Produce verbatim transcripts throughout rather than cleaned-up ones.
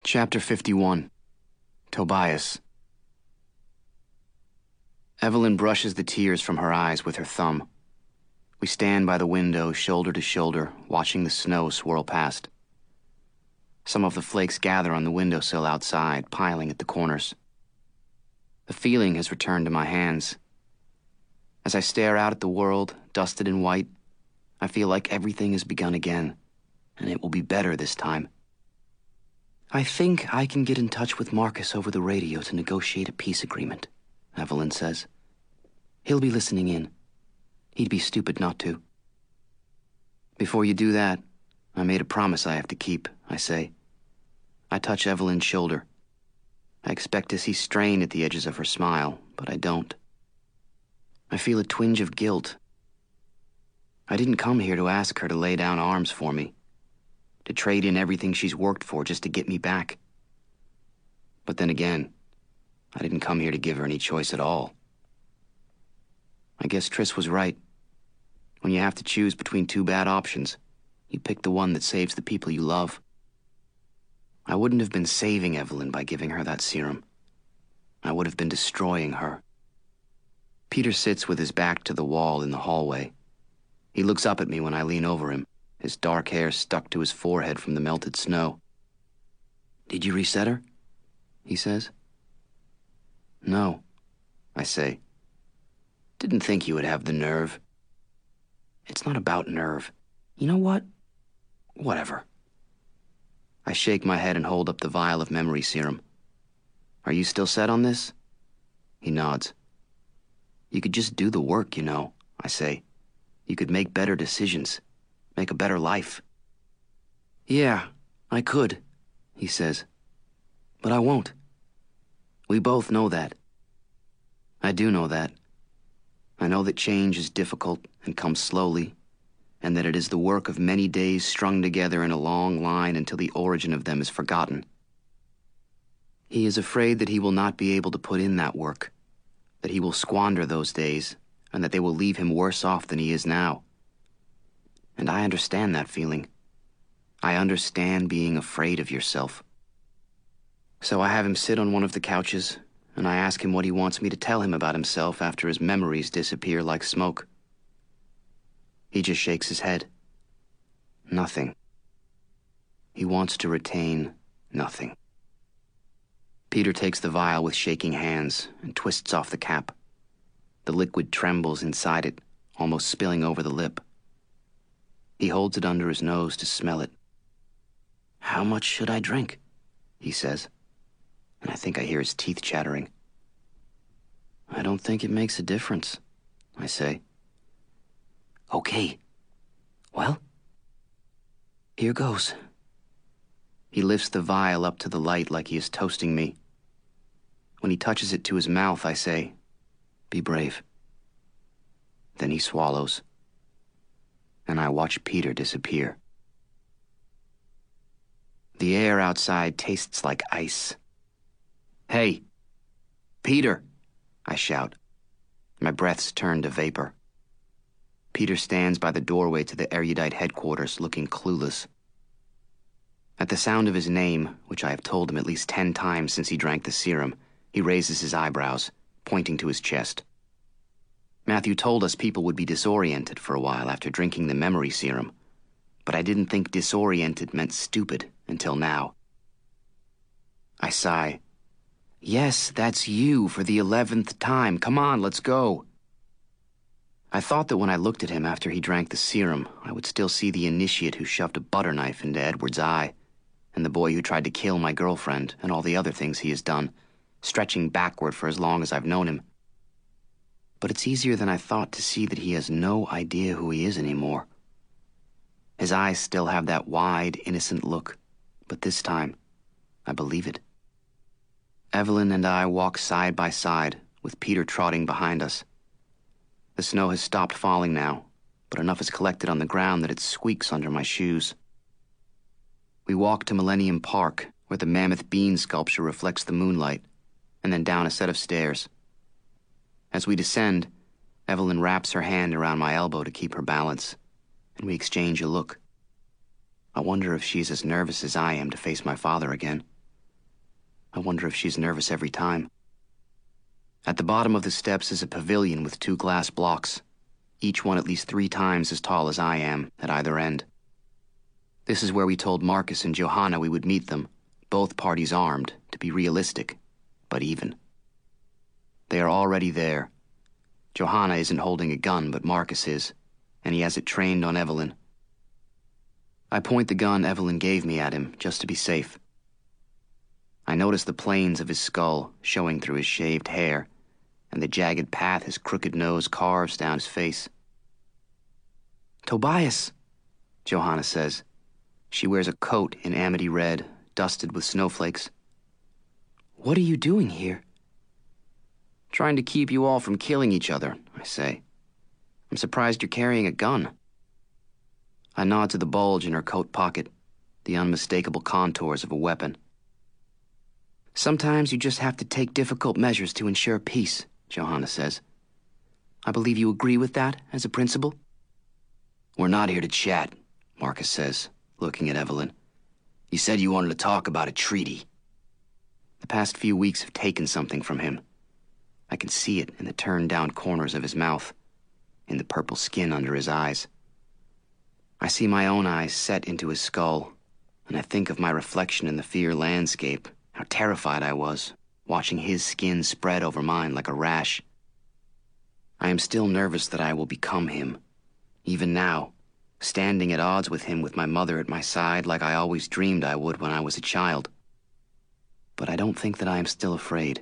Chapter fifty-one. Tobias. Evelyn brushes the tears from her eyes with her thumb. We stand by the window, shoulder to shoulder, watching the snow swirl past. Some of the flakes gather on the windowsill outside, piling at the corners. The feeling has returned to my hands. As I stare out at the world, dusted in white, I feel like everything has begun again, and it will be better this time. I think I can get in touch with Marcus over the radio to negotiate a peace agreement, Evelyn says. He'll be listening in. He'd be stupid not to. Before you do that, I made a promise I have to keep, I say. I touch Evelyn's shoulder. I expect to see strain at the edges of her smile, but I don't. I feel a twinge of guilt. I didn't come here to ask her to lay down arms for me, to trade in everything she's worked for just to get me back. But then again, I didn't come here to give her any choice at all. I guess Triss was right. When you have to choose between two bad options, you pick the one that saves the people you love. I wouldn't have been saving Evelyn by giving her that serum. I would have been destroying her. Peter sits with his back to the wall in the hallway. He looks up at me when I lean over him, his dark hair stuck to his forehead from the melted snow. "Did you reset her?" he says. "No," I say. "Didn't think you would have the nerve." "It's not about nerve. You know what? Whatever." I shake my head and hold up the vial of memory serum. "Are you still set on this?" He nods. "You could just do the work, you know," I say. "You could make better decisions, make a better life." "Yeah, I could," he says. "But I won't. We both know that." I do know that. I know that change is difficult and comes slowly, and that it is the work of many days strung together in a long line until the origin of them is forgotten. He is afraid that he will not be able to put in that work, that he will squander those days, and that they will leave him worse off than he is now. And I understand that feeling. I understand being afraid of yourself. So I have him sit on one of the couches, and I ask him what he wants me to tell him about himself after his memories disappear like smoke. He just shakes his head. Nothing. He wants to retain nothing. Peter takes the vial with shaking hands and twists off the cap. The liquid trembles inside it, almost spilling over the lip. He holds it under his nose to smell it. "How much should I drink?" he says, and I think I hear his teeth chattering. "I don't think it makes a difference," I say. "Okay. Well, here goes." He lifts the vial up to the light like he is toasting me. When he touches it to his mouth, I say, "Be brave." Then he swallows, and I watch Peter disappear. The air outside tastes like ice. "Hey, Peter!" I shout. My breaths turn to vapor. Peter stands by the doorway to the erudite headquarters, looking clueless. At the sound of his name, which I have told him at least ten times since he drank the serum, he raises his eyebrows, pointing to his chest. Matthew told us people would be disoriented for a while after drinking the memory serum, but I didn't think disoriented meant stupid until now. I sigh. "Yes, that's you for the eleventh time. Come on, let's go." I thought that when I looked at him after he drank the serum, I would still see the initiate who shoved a butter knife into Edward's eye, and the boy who tried to kill my girlfriend, and all the other things he has done, stretching backward for as long as I've known him. But it's easier than I thought to see that he has no idea who he is anymore. His eyes still have that wide, innocent look, but this time, I believe it. Evelyn and I walk side by side, with Peter trotting behind us. The snow has stopped falling now, but enough is collected on the ground that it squeaks under my shoes. We walk to Millennium Park, where the mammoth bean sculpture reflects the moonlight, and then down a set of stairs. As we descend, Evelyn wraps her hand around my elbow to keep her balance, and we exchange a look. I wonder if she's as nervous as I am to face my father again. I wonder if she's nervous every time. At the bottom of the steps is a pavilion with two glass blocks, each one at least three times as tall as I am, at either end. This is where we told Marcus and Johanna we would meet them, both parties armed, to be realistic, but even. They are already there. Johanna isn't holding a gun, but Marcus is, and he has it trained on Evelyn. I point the gun Evelyn gave me at him, just to be safe. I notice the planes of his skull showing through his shaved hair, and the jagged path his crooked nose carves down his face. "Tobias," Johanna says. She wears a coat in amity red, dusted with snowflakes. "What are you doing here?" "Trying to keep you all from killing each other," I say. "I'm surprised you're carrying a gun." I nod to the bulge in her coat pocket, the unmistakable contours of a weapon. "Sometimes you just have to take difficult measures to ensure peace," Johanna says. "I believe you agree with that as a principle?" "We're not here to chat," Marcus says, looking at Evelyn. "You said you wanted to talk about a treaty." The past few weeks have taken something from him. I can see it in the turned-down corners of his mouth, in the purple skin under his eyes. I see my own eyes set into his skull, and I think of my reflection in the fear landscape, how terrified I was, watching his skin spread over mine like a rash. I am still nervous that I will become him, even now, standing at odds with him with my mother at my side like I always dreamed I would when I was a child. But I don't think that I am still afraid.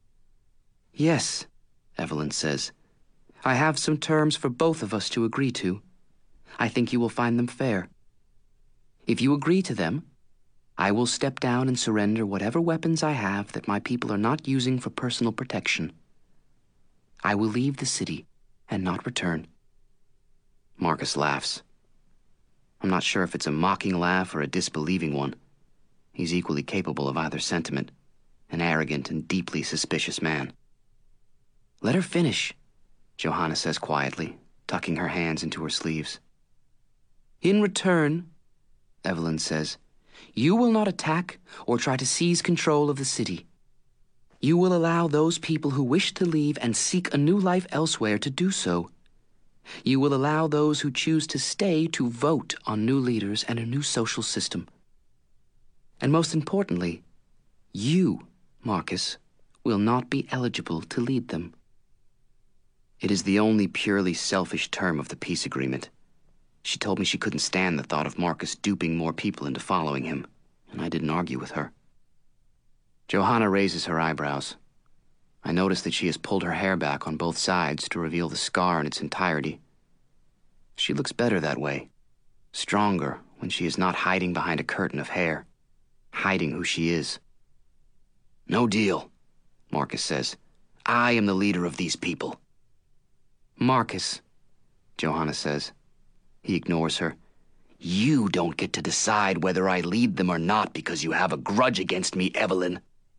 "Yes," Evelyn says. "I have some terms for both of us to agree to. I think you will find them fair. If you agree to them, I will step down and surrender whatever weapons I have that my people are not using for personal protection. I will leave the city and not return." Marcus laughs. I'm not sure if it's a mocking laugh or a disbelieving one. He's equally capable of either sentiment, an arrogant and deeply suspicious man. "Let her finish," Johanna says quietly, tucking her hands into her sleeves. "In return," Evelyn says, "you will not attack or try to seize control of the city. You will allow those people who wish to leave and seek a new life elsewhere to do so. You will allow those who choose to stay to vote on new leaders and a new social system. And most importantly, you, Marcus, will not be eligible to lead them." It is the only purely selfish term of the peace agreement. She told me she couldn't stand the thought of Marcus duping more people into following him, and I didn't argue with her. Johanna raises her eyebrows. I notice that she has pulled her hair back on both sides to reveal the scar in its entirety. She looks better that way, stronger when she is not hiding behind a curtain of hair, hiding who she is. "No deal," Marcus says. "I am the leader of these people." "Marcus," Johanna says. He ignores her. "You don't get to decide whether I lead them or not because you have a grudge against me, Evelyn."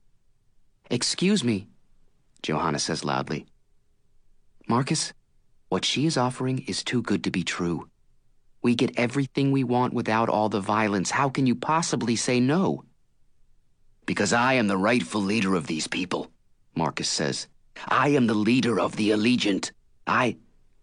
"Excuse me," Johanna says loudly. "Marcus, what she is offering is too good to be true. We get everything we want without all the violence. How can you possibly say no?" "Because I am the rightful leader of these people," Marcus says. "I am the leader of the Allegiant. I—"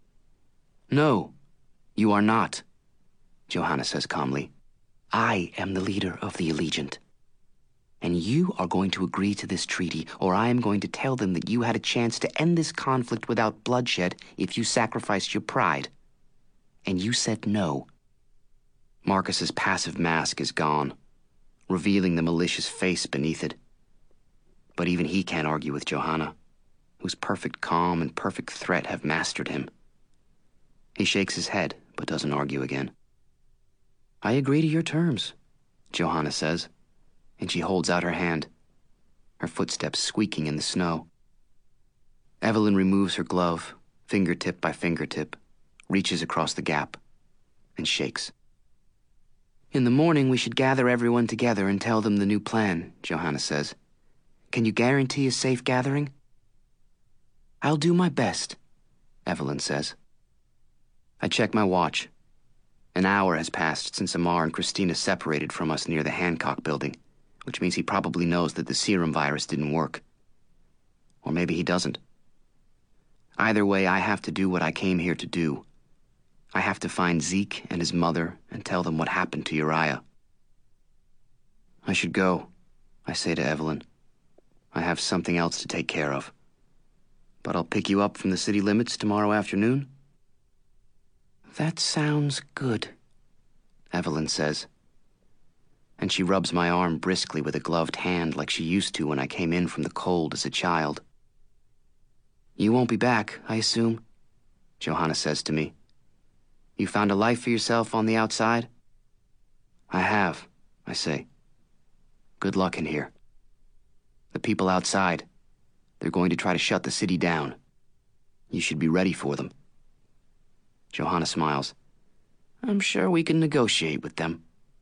"No, you are not," Johanna says calmly. "I am the leader of the Allegiant. And you are going to agree to this treaty, or I am going to tell them that you had a chance to end this conflict without bloodshed if you sacrificed your pride. And you said no." Marcus's passive mask is gone, revealing the malicious face beneath it. But even he can't argue with Johanna, whose perfect calm and perfect threat have mastered him. He shakes his head, but doesn't argue again. "I agree to your terms," Johanna says, and she holds out her hand, her footsteps squeaking in the snow. Evelyn removes her glove, fingertip by fingertip, reaches across the gap, and shakes. "In the morning we should gather everyone together and tell them the new plan," Johanna says. "Can you guarantee a safe gathering?" "I'll do my best," Evelyn says. I check my watch. An hour has passed since Amar and Christina separated from us near the Hancock building, which means he probably knows that the serum virus didn't work. Or maybe he doesn't. Either way, I have to do what I came here to do. I have to find Zeke and his mother and tell them what happened to Uriah. I should go, I say to Evelyn. I have something else to take care of. But I'll pick you up from the city limits tomorrow afternoon? That sounds good, Evelyn says. And she rubs my arm briskly with a gloved hand like she used to when I came in from the cold as a child. You won't be back, I assume, Johanna says to me. You found a life for yourself on the outside? I have, I say. Good luck in here. The people outside, they're going to try to shut the city down. You should be ready for them. Johanna smiles. I'm sure we can negotiate with them.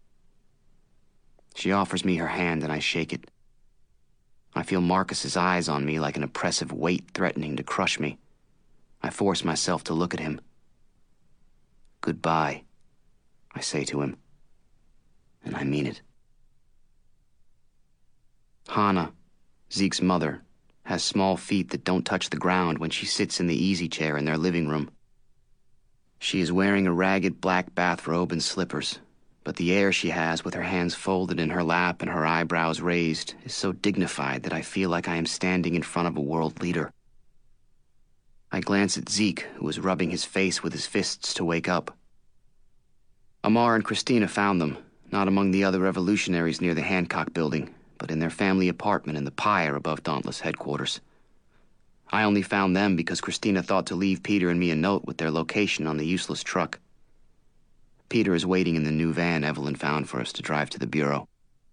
She offers me her hand and I shake it. I feel Marcus's eyes on me like an oppressive weight threatening to crush me. I force myself to look at him. Goodbye, I say to him. And I mean it. Hannah, Zeke's mother, has small feet that don't touch the ground when she sits in the easy chair in their living room. She is wearing a ragged black bathrobe and slippers, but the air she has with her hands folded in her lap and her eyebrows raised is so dignified that I feel like I am standing in front of a world leader. I glance at Zeke, who is rubbing his face with his fists to wake up. Amar and Christina found them, not among the other revolutionaries near the Hancock building, but in their family apartment in the pyre above Dauntless headquarters. I only found them because Christina thought to leave Peter and me a note with their location on the useless truck. Peter is waiting in the new van Evelyn found for us to drive to the bureau.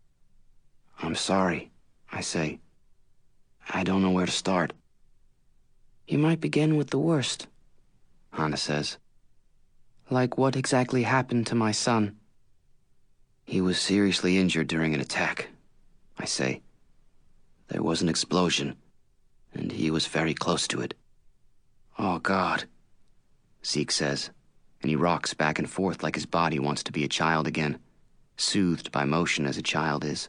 I'm sorry, I say. I don't know where to start. You might begin with the worst, Hannah says. Like what exactly happened to my son? He was seriously injured during an attack, I say. There was an explosion, and he was very close to it. Oh, God, Zeke says, and he rocks back and forth like his body wants to be a child again, soothed by motion as a child is.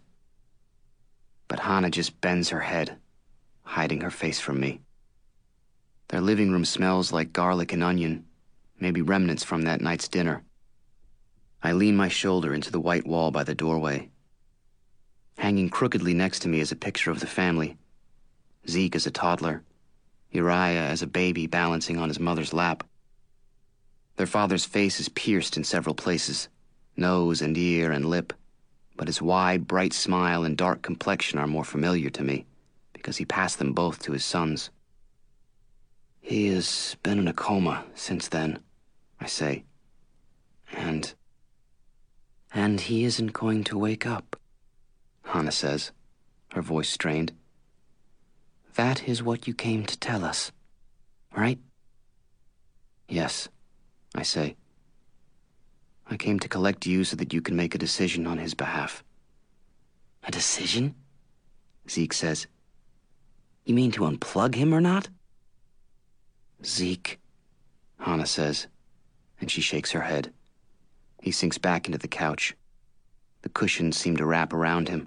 But Hannah just bends her head, hiding her face from me. Their living room smells like garlic and onion, maybe remnants from that night's dinner. I lean my shoulder into the white wall by the doorway. Hanging crookedly next to me is a picture of the family. Zeke as a toddler, Uriah as a baby balancing on his mother's lap. Their father's face is pierced in several places, nose and ear and lip, but his wide, bright smile and dark complexion are more familiar to me, because he passed them both to his sons. He has been in a coma since then, I say. And... And he isn't going to wake up, Hannah says, her voice strained. That is what you came to tell us, right? Yes, I say. I came to collect you so that you can make a decision on his behalf. A decision? Zeke says. You mean to unplug him or not? Zeke, Hannah says, and she shakes her head. He sinks back into the couch. The cushions seem to wrap around him.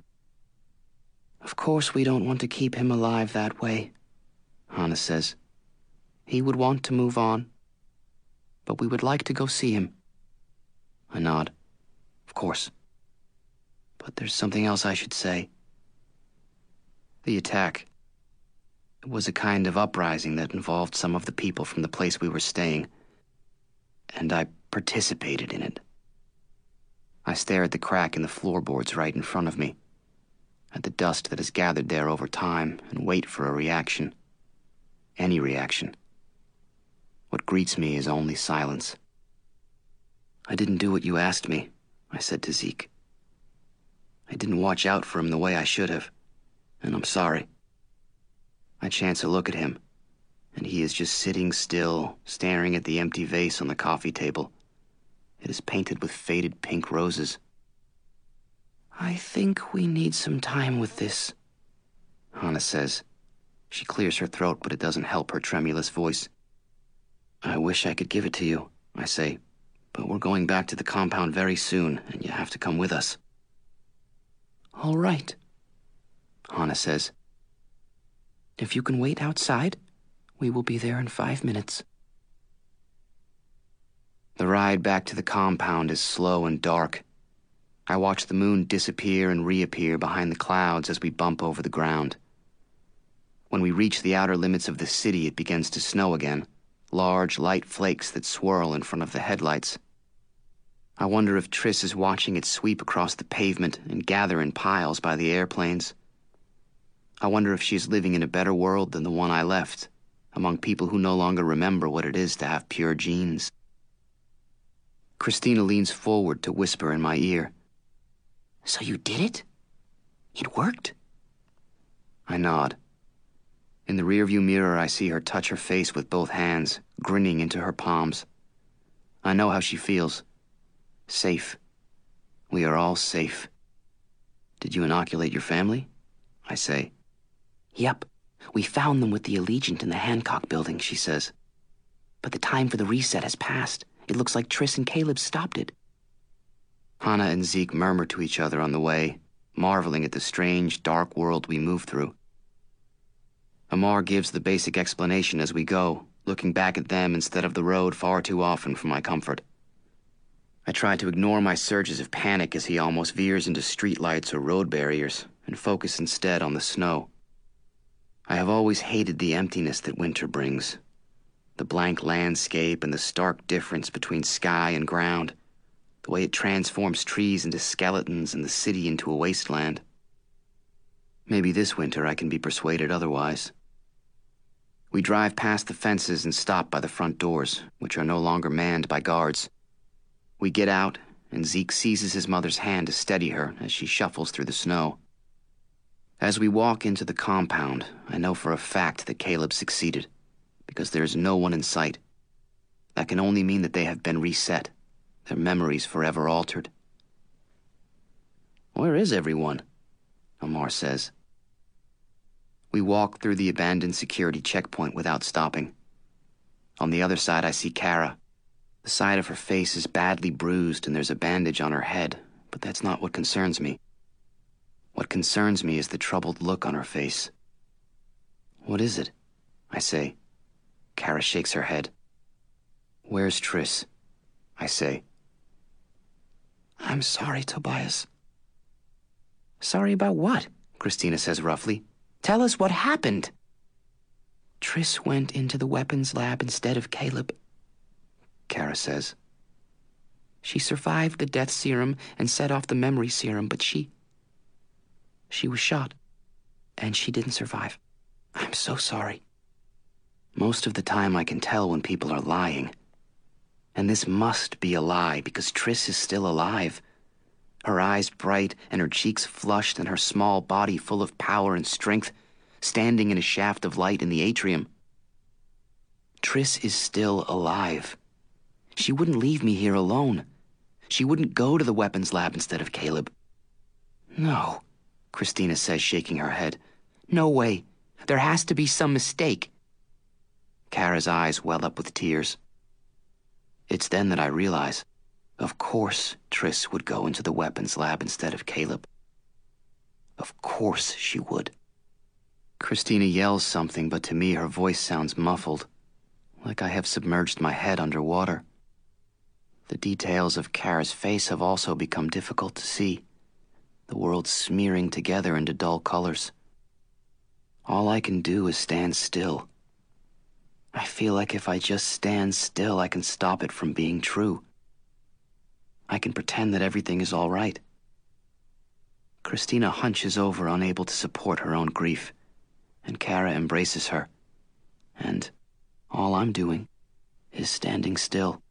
Of course we don't want to keep him alive that way, Hannah says. He would want to move on, but we would like to go see him. I nod. Of course. But there's something else I should say. The attack. It was a kind of uprising that involved some of the people from the place we were staying, and I participated in it. I stare at the crack in the floorboards right in front of me, at the dust that has gathered there over time, and wait for a reaction. Any reaction. What greets me is only silence. I didn't do what you asked me, I said to Zeke. I didn't watch out for him the way I should have, and I'm sorry. I chance a look at him, and he is just sitting still, staring at the empty vase on the coffee table. It is painted with faded pink roses. I think we need some time with this, Hannah says. She clears her throat, but it doesn't help her tremulous voice. I wish I could give it to you, I say, but we're going back to the compound very soon, and you have to come with us. All right, says. If you can wait outside, we will be there in five minutes. The ride back to the compound is slow and dark. I watch the moon disappear and reappear behind the clouds as we bump over the ground. When we reach the outer limits of the city, it begins to snow again, large, light flakes that swirl in front of the headlights. I wonder if Triss is watching it sweep across the pavement and gather in piles by the airplanes. I wonder if she's living in a better world than the one I left, among people who no longer remember what it is to have pure genes. Christina leans forward to whisper in my ear. So you did it? It worked? I nod. In the rearview mirror, I see her touch her face with both hands, grinning into her palms. I know how she feels. Safe. We are all safe. Did you inoculate your family? I say. Yep. We found them with the Allegiant in the Hancock building, she says. But the time for the reset has passed. It looks like Triss and Caleb stopped it. Hannah and Zeke murmur to each other on the way, marveling at the strange, dark world we move through. Amar gives the basic explanation as we go, looking back at them instead of the road far too often for my comfort. I try to ignore my surges of panic as he almost veers into streetlights or road barriers, and focus instead on the snow. I have always hated the emptiness that winter brings. The blank landscape and the stark difference between sky and ground. The way it transforms trees into skeletons and the city into a wasteland. Maybe this winter I can be persuaded otherwise. We drive past the fences and stop by the front doors, which are no longer manned by guards. We get out, and Zeke seizes his mother's hand to steady her as she shuffles through the snow. As we walk into the compound, I know for a fact that Caleb succeeded, because there is no one in sight. That can only mean that they have been reset, their memories forever altered. Where is everyone? Amar says. We walk through the abandoned security checkpoint without stopping. On the other side, I see Kara. The side of her face is badly bruised and there's a bandage on her head, but that's not what concerns me. What concerns me is the troubled look on her face. What is it? I say. Kara shakes her head. Where's Triss? I say. I'm sorry, Tobias. Sorry about what? Christina says roughly. Tell us what happened. Triss went into the weapons lab instead of Caleb, Kara says. She survived the death serum and set off the memory serum, but she... She was shot, and she didn't survive. I'm so sorry. Most of the time I can tell when people are lying. And this must be a lie, because Triss is still alive. Her eyes bright and her cheeks flushed and her small body full of power and strength, standing in a shaft of light in the atrium. Triss is still alive. She wouldn't leave me here alone. She wouldn't go to the weapons lab instead of Caleb. No, Christina says, shaking her head. No way. There has to be some mistake. Kara's eyes well up with tears. It's then that I realize, of course Triss would go into the weapons lab instead of Caleb. Of course she would. Christina yells something, but to me her voice sounds muffled, like I have submerged my head underwater. The details of Kara's face have also become difficult to see, the world smearing together into dull colors. All I can do is stand still. I feel like if I just stand still, I can stop it from being true. I can pretend that everything is all right. Christina hunches over, unable to support her own grief, and Kara embraces her. And all I'm doing is standing still.